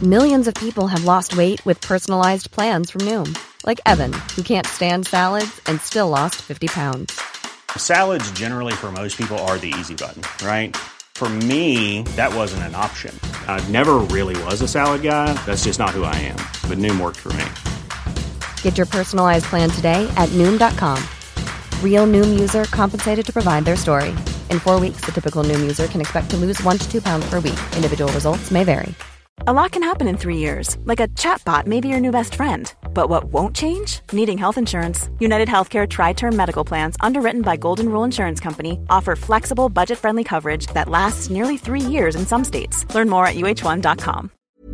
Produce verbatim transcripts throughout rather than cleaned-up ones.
Millions of people have lost weight with personalized plans from Noom. Like Evan, who can't stand salads and still lost fifty pounds. Salads generally for most people are the easy button, right? For me, that wasn't an option. I never really was a salad guy. That's just not who I am. But Noom worked for me. Get your personalized plan today at Noom dot com. Real Noom user compensated to provide their story. In four weeks, the typical Noom user can expect to lose one to two pounds per week. Individual results may vary. A lot can happen in three years, like a chatbot may be your new best friend. But what won't change? Needing health insurance. United Healthcare Tri-Term Medical Plans, underwritten by Golden Rule Insurance Company, offer flexible, budget-friendly coverage that lasts nearly three years in some states. Learn more at U H one dot com.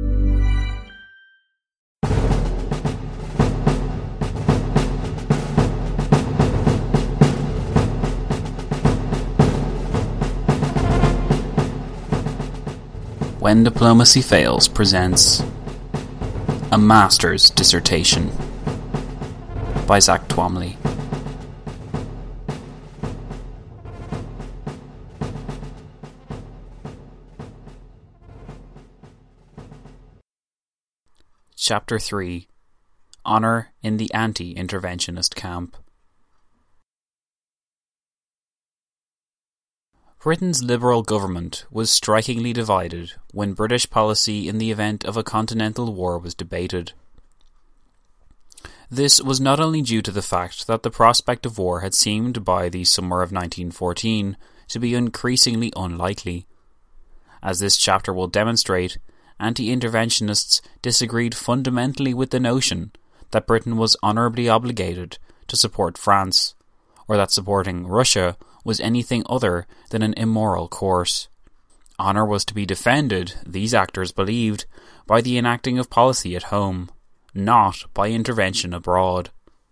When Diplomacy Fails presents A Master's Dissertation by Zach Twomley. Chapter three. Honour in the Anti-Interventionist Camp. Britain's Liberal government was strikingly divided when British policy in the event of a continental war was debated. This was not only due to the fact that the prospect of war had seemed by the summer of nineteen fourteen to be increasingly unlikely. As this chapter will demonstrate, anti-interventionists disagreed fundamentally with the notion that Britain was honourably obligated to support France, or that supporting Russia was anything other than an immoral course. Honour was to be defended, these actors believed, by the enacting of policy at home, not by intervention abroad.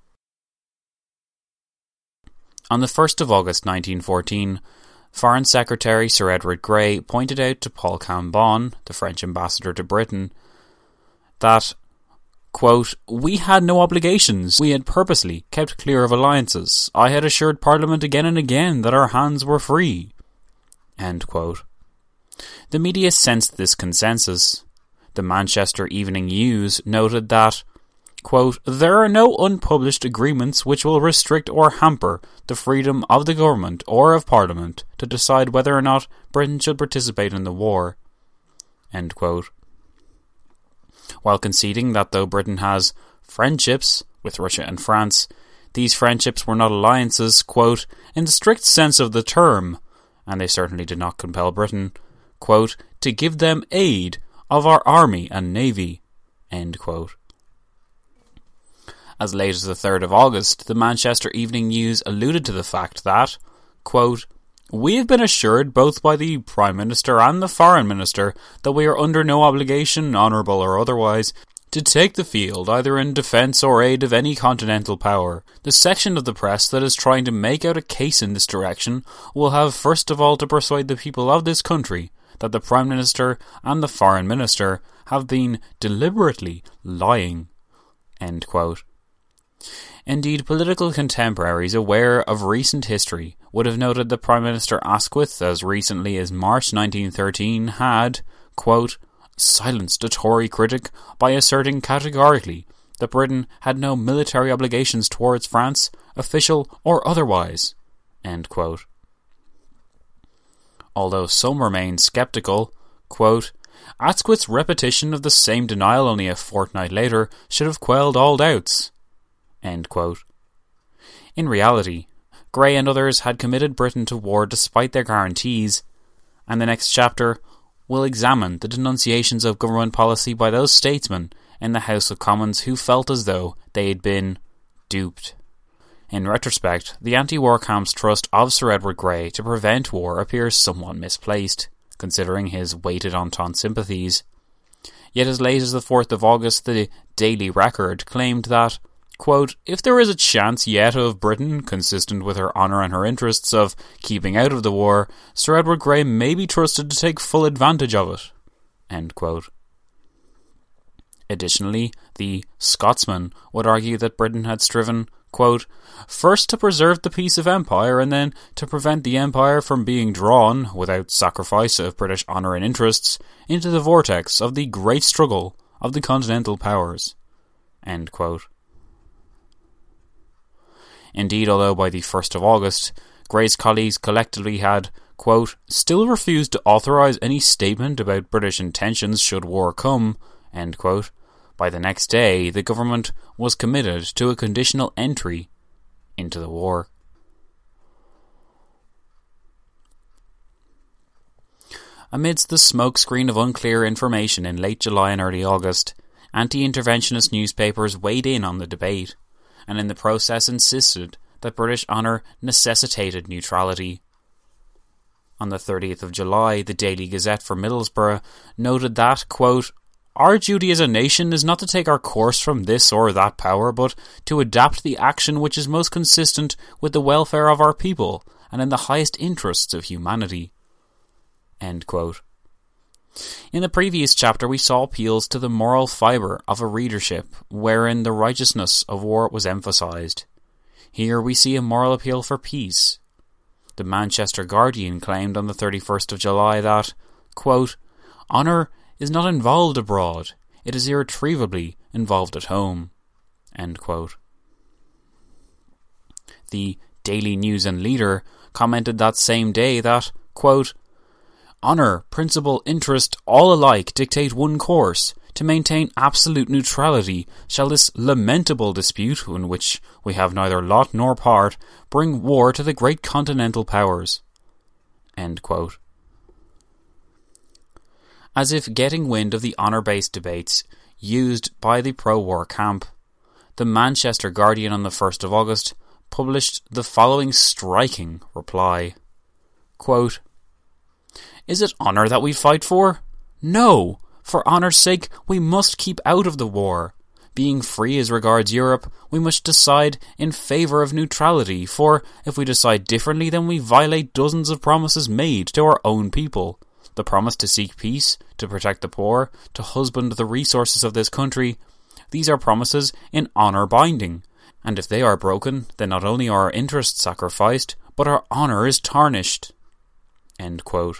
On the first of August nineteen fourteen, Foreign Secretary Sir Edward Grey pointed out to Paul Cambon, the French ambassador to Britain, that, quote, "We had no obligations. We had purposely kept clear of alliances. I had assured Parliament again and again that our hands were free." End quote. The media sensed this consensus. The Manchester Evening News noted that, quote, "There are no unpublished agreements which will restrict or hamper the freedom of the government or of Parliament to decide whether or not Britain should participate in the war." End quote. While conceding that though Britain has friendships with Russia and France, these friendships were not alliances, quote, "in the strict sense of the term," and they certainly did not compel Britain, quote, "to give them aid of our army and navy," end quote. As late as the third of August, the Manchester Evening News alluded to the fact that, quote, "We have been assured both by the Prime Minister and the Foreign Minister that we are under no obligation, honourable or otherwise, to take the field either in defence or aid of any continental power. The section of the press that is trying to make out a case in this direction will have first of all to persuade the people of this country that the Prime Minister and the Foreign Minister have been deliberately lying." End quote. Indeed, political contemporaries aware of recent history would have noted that Prime Minister Asquith, as recently as March nineteen thirteen, had, quote, "silenced a Tory critic by asserting categorically that Britain had no military obligations towards France, official or otherwise." End quote. Although some remain sceptical, quote, "Asquith's repetition of the same denial only a fortnight later should have quelled all doubts." End quote. In reality, Grey and others had committed Britain to war despite their guarantees, and the next chapter will examine the denunciations of government policy by those statesmen in the House of Commons who felt as though they had been duped. In retrospect, the anti-war camp's trust of Sir Edward Grey to prevent war appears somewhat misplaced, considering his weighted Entente sympathies. Yet as late as the fourth of August, the Daily Record claimed that, quote, "if there is a chance yet of Britain, consistent with her honour and her interests, of keeping out of the war, Sir Edward Grey may be trusted to take full advantage of it." End quote. Additionally, the Scotsman would argue that Britain had striven, quote, first to preserve the peace of empire and then to prevent the empire from being drawn, without sacrifice of British honour and interests, into the vortex of the great struggle of the continental powers. End quote. Indeed, although by the first of August, Grey's colleagues collectively had, quote, still refused to authorise any statement about British intentions should war come, end quote, by the next day the government was committed to a conditional entry into the war. Amidst the smokescreen of unclear information in late July and early August, anti-interventionist newspapers weighed in on the debate, and in the process insisted that British honour necessitated neutrality. On the thirtieth of July, the Daily Gazette for Middlesbrough noted that, quote, our duty as a nation is not to take our course from this or that power, but to adapt the action which is most consistent with the welfare of our people and in the highest interests of humanity. End quote. In the previous chapter we saw appeals to the moral fibre of a readership, wherein the righteousness of war was emphasised. Here we see a moral appeal for peace. The Manchester Guardian claimed on the thirty-first of July that, quote, honour is not involved abroad, it is irretrievably involved at home. End quote. The Daily News and Leader commented that same day that, quote, honour, principle, interest, all alike dictate one course. To maintain absolute neutrality shall this lamentable dispute, in which we have neither lot nor part, bring war to the great continental powers. End quote. As if getting wind of the honour-based debates used by the pro-war camp, the Manchester Guardian on the first of August published the following striking reply. Quote, is it honour that we fight for? No! For honour's sake, we must keep out of the war. Being free as regards Europe, we must decide in favour of neutrality, for if we decide differently, then we violate dozens of promises made to our own people. The promise to seek peace, to protect the poor, to husband the resources of this country. These are promises in honour binding, and if they are broken, then not only are our interests sacrificed, but our honour is tarnished. End quote.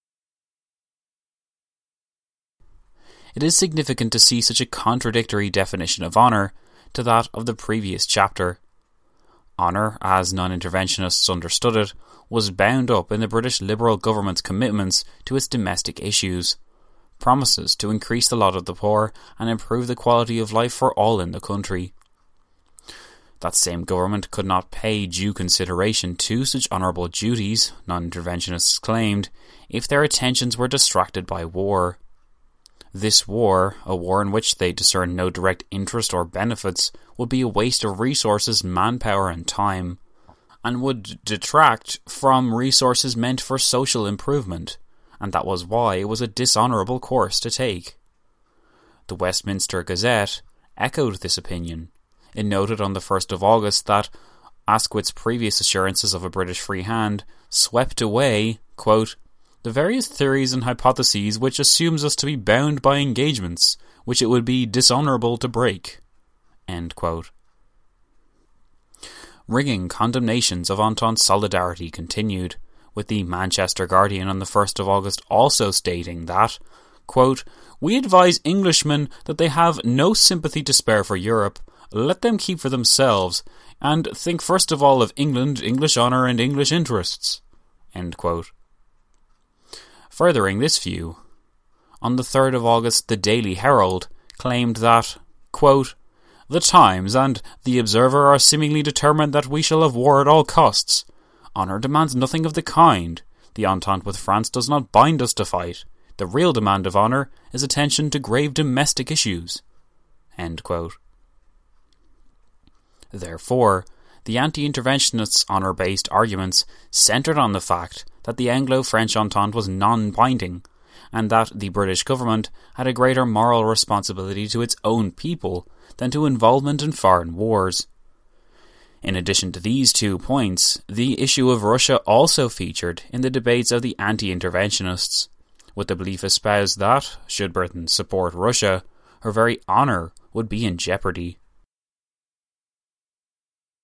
It is significant to see such a contradictory definition of honour to that of the previous chapter. Honour, as non-interventionists understood it, was bound up in the British Liberal government's commitments to its domestic issues, promises to increase the lot of the poor and improve the quality of life for all in the country. That same government could not pay due consideration to such honourable duties, non-interventionists claimed, if their attentions were distracted by war. This war, a war in which they discern no direct interest or benefits, would be a waste of resources, manpower and time, and would detract from resources meant for social improvement, and that was why it was a dishonourable course to take. The Westminster Gazette echoed this opinion. It noted on the first of August that Asquith's previous assurances of a British free hand swept away, quote, the various theories and hypotheses which assumes us to be bound by engagements which it would be dishonourable to break. End quote. Ringing condemnations of Entente solidarity continued, with the Manchester Guardian on the first of August also stating that, quote, we advise Englishmen that they have no sympathy to spare for Europe, let them keep for themselves, and think first of all of England, English honour and English interests. End quote. Furthering this view, on the third of August the Daily Herald claimed that, quote, the Times and the Observer are seemingly determined that we shall have war at all costs. Honour demands nothing of the kind. The Entente with France does not bind us to fight. The real demand of honour is attention to grave domestic issues. End quote. Therefore, the anti-interventionists' honour-based arguments centred on the fact that the Anglo-French Entente was non-binding, and that the British government had a greater moral responsibility to its own people than to involvement in foreign wars. In addition to these two points, the issue of Russia also featured in the debates of the anti-interventionists, with the belief espoused that, should Britain support Russia, her very honour would be in jeopardy.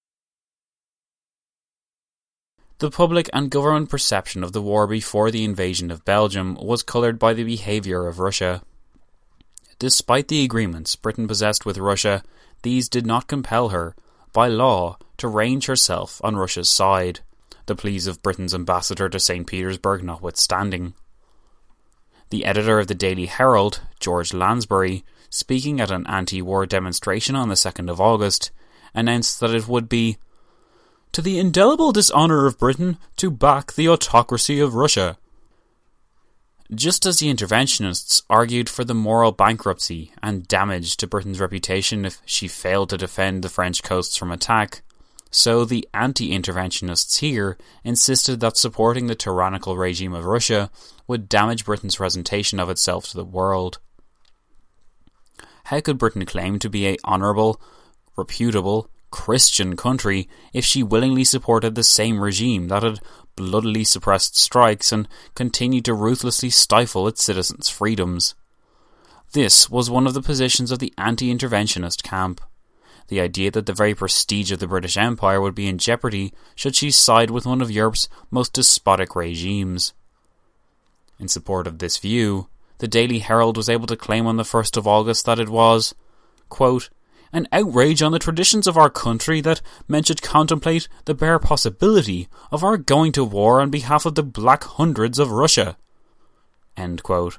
The public and government perception of the war before the invasion of Belgium was coloured by the behaviour of Russia. Despite the agreements Britain possessed with Russia, these did not compel her, by law, to range herself on Russia's side, the pleas of Britain's ambassador to Saint Petersburg notwithstanding. The editor of the Daily Herald, George Lansbury, speaking at an anti-war demonstration on the second of August, announced that it would be to the indelible dishonour of Britain to back the autocracy of Russia. Just as the interventionists argued for the moral bankruptcy and damage to Britain's reputation if she failed to defend the French coasts from attack, so the anti-interventionists here insisted that supporting the tyrannical regime of Russia would damage Britain's presentation of itself to the world. How could Britain claim to be a honourable, reputable, Christian country if she willingly supported the same regime that had bloodily suppressed strikes and continued to ruthlessly stifle its citizens' freedoms? This was one of the positions of the anti-interventionist camp. The idea that the very prestige of the British Empire would be in jeopardy should she side with one of Europe's most despotic regimes. In support of this view, the Daily Herald was able to claim on the first of August that it was, quote, an outrage on the traditions of our country that men should contemplate the bare possibility of our going to war on behalf of the Black Hundreds of Russia. End quote.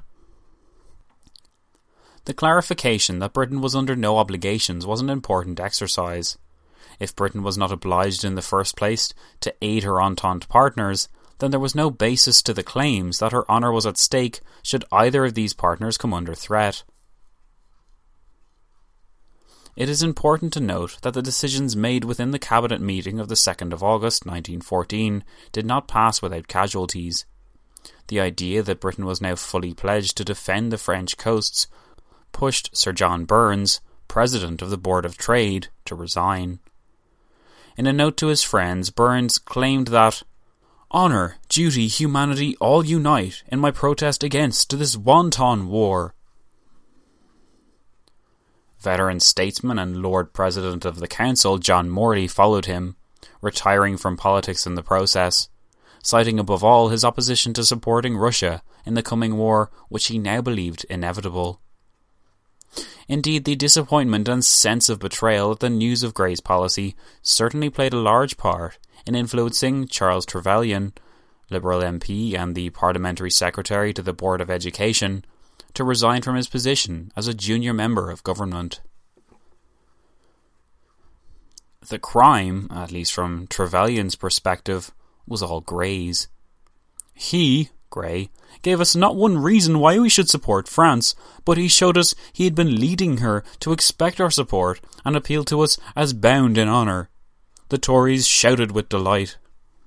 The clarification that Britain was under no obligations was an important exercise. If Britain was not obliged in the first place to aid her Entente partners, then there was no basis to the claims that her honour was at stake should either of these partners come under threat. It is important to note that the decisions made within the Cabinet meeting of the second of August nineteen fourteen did not pass without casualties. The idea that Britain was now fully pledged to defend the French coasts pushed Sir John Burns, President of the Board of Trade, to resign. In a note to his friends, Burns claimed that honour, duty, humanity all unite in my protest against this wanton war. Veteran statesman and Lord President of the Council John Morley followed him, retiring from politics in the process, citing above all his opposition to supporting Russia in the coming war, which he now believed inevitable. Indeed, the disappointment and sense of betrayal at the news of Grey's policy certainly played a large part in influencing Charles Trevelyan, Liberal M P and the Parliamentary Secretary to the Board of Education, to resign from his position as a junior member of government. The crime, at least from Trevelyan's perspective, was all Grey's. He, Grey, gave us not one reason why we should support France, but he showed us he had been leading her to expect our support and appealed to us as bound in honour. The Tories shouted with delight.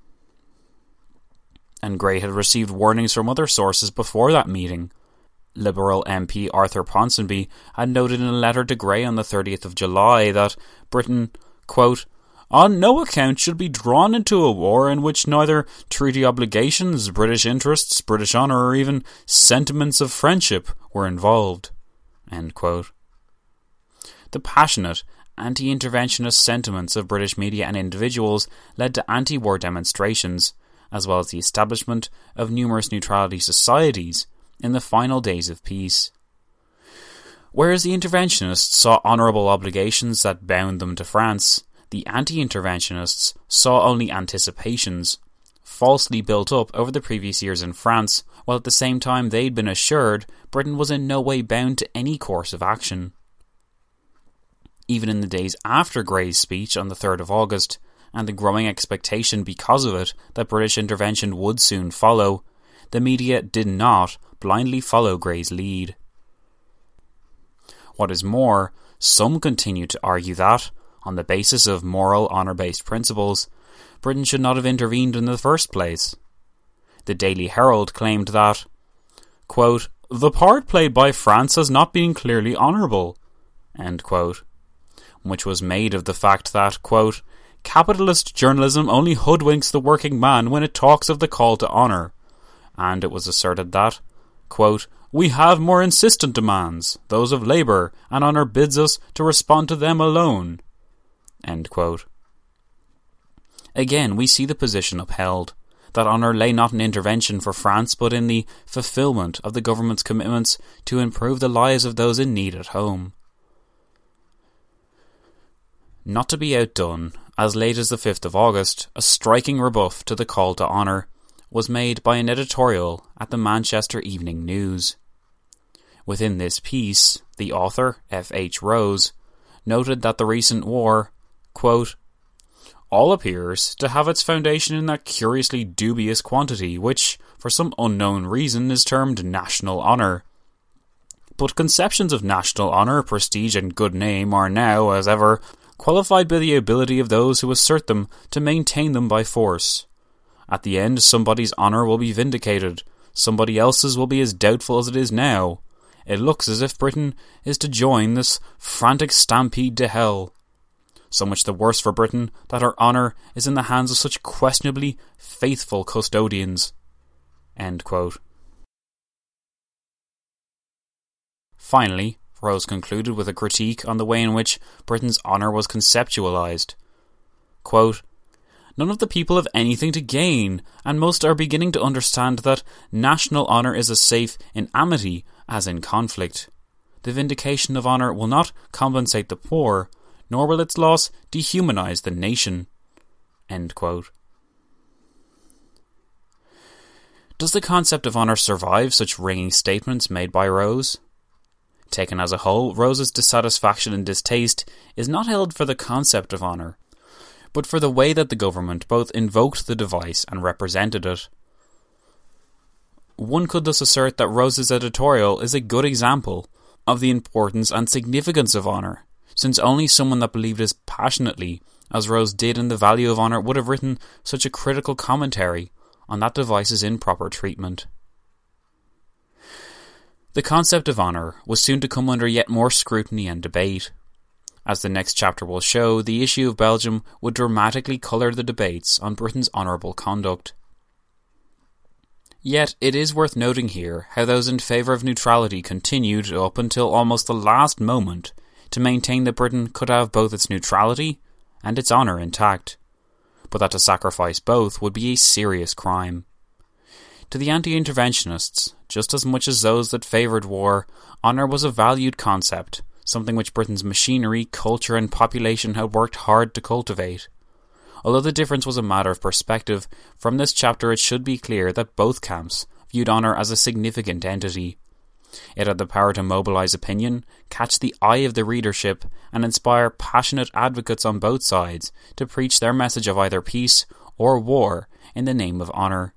And Grey had received warnings from other sources before that meeting. Liberal M P Arthur Ponsonby had noted in a letter to Grey on the thirtieth of July that Britain, quote, on no account should be drawn into a war in which neither treaty obligations, British interests, British honour, or even sentiments of friendship were involved. End quote. The passionate, anti-interventionist sentiments of British media and individuals led to anti-war demonstrations, as well as the establishment of numerous neutrality societies in the final days of peace. Whereas the interventionists saw honourable obligations that bound them to France, the anti-interventionists saw only anticipations, falsely built up over the previous years in France, while at the same time they'd been assured Britain was in no way bound to any course of action. Even in the days after Grey's speech on the third of August, and the growing expectation because of it that British intervention would soon follow, the media did not blindly follow Grey's lead. What is more, some continue to argue that, on the basis of moral, honour-based principles, Britain should not have intervened in the first place. The Daily Herald claimed that, quote, the part played by France has not been clearly honourable, end quote, which was made of the fact that, quote, capitalist journalism only hoodwinks the working man when it talks of the call to honour, and it was asserted that, quote, we have more insistent demands, those of labour, and honour bids us to respond to them alone. End quote. Again, we see the position upheld, that honour lay not in intervention for France, but in the fulfilment of the government's commitments to improve the lives of those in need at home. Not to be outdone, as late as the fifth of August, a striking rebuff to the call to honour was made by an editorial at the Manchester Evening News. Within this piece, the author, F H Rose, noted that the recent war, quote, all appears to have its foundation in that curiously dubious quantity which, for some unknown reason, is termed national honour. But conceptions of national honour, prestige and good name are now, as ever, qualified by the ability of those who assert them to maintain them by force. At the end, somebody's honour will be vindicated, somebody else's will be as doubtful as it is now. It looks as if Britain is to join this frantic stampede to hell. So much the worse for Britain that her honour is in the hands of such questionably faithful custodians. End quote. Finally, Rose concluded with a critique on the way in which Britain's honour was conceptualised. Quote, none of the people have anything to gain, and most are beginning to understand that national honour is as safe in amity as in conflict. The vindication of honour will not compensate the poor, nor will its loss dehumanise the nation. End quote. Does the concept of honour survive such ringing statements made by Rose? Taken as a whole, Rose's dissatisfaction and distaste is not held for the concept of honour, but for the way that the government both invoked the device and represented it. One could thus assert that Rose's editorial is a good example of the importance and significance of honour, since only someone that believed as passionately as Rose did in the value of honour would have written such a critical commentary on that device's improper treatment. The concept of honour was soon to come under yet more scrutiny and debate. As the next chapter will show, the issue of Belgium would dramatically colour the debates on Britain's honourable conduct. Yet it is worth noting here how those in favour of neutrality continued up until almost the last moment to maintain that Britain could have both its neutrality and its honour intact, but that to sacrifice both would be a serious crime. To the anti-interventionists, just as much as those that favoured war, honour was a valued concept, something which Britain's machinery, culture and population had worked hard to cultivate. Although the difference was a matter of perspective, from this chapter it should be clear that both camps viewed honour as a significant entity. It had the power to mobilise opinion, catch the eye of the readership, and inspire passionate advocates on both sides to preach their message of either peace or war in the name of honour.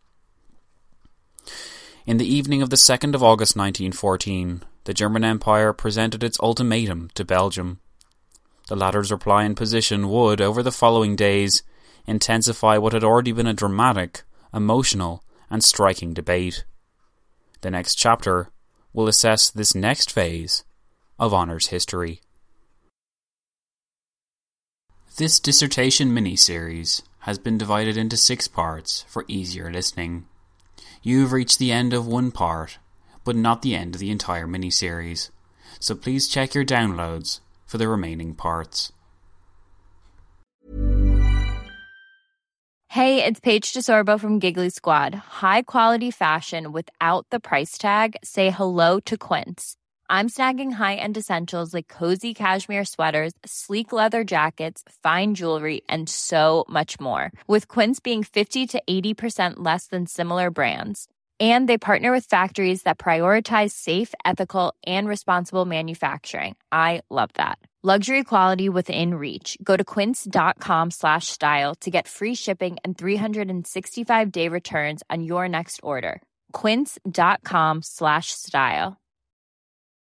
In the evening of the second of August nineteen fourteen, the German Empire presented its ultimatum to Belgium. The latter's reply and position would, over the following days, intensify what had already been a dramatic, emotional, and striking debate. The next chapter will assess this next phase of honour's history. This dissertation mini-series has been divided into six parts for easier listening. You've reached the end of one part, but not the end of the entire mini-series, so please check your downloads for the remaining parts. Hey, it's Paige DeSorbo from Giggly Squad. High quality fashion without the price tag. Say hello to Quince. I'm snagging high-end essentials like cozy cashmere sweaters, sleek leather jackets, fine jewelry, and so much more. With Quince being fifty to eighty percent less than similar brands. And they partner with factories that prioritize safe, ethical, and responsible manufacturing. I love that. Luxury quality within reach. Go to quince.com slash style to get free shipping and three sixty-five day returns on your next order. Quince.com slash style.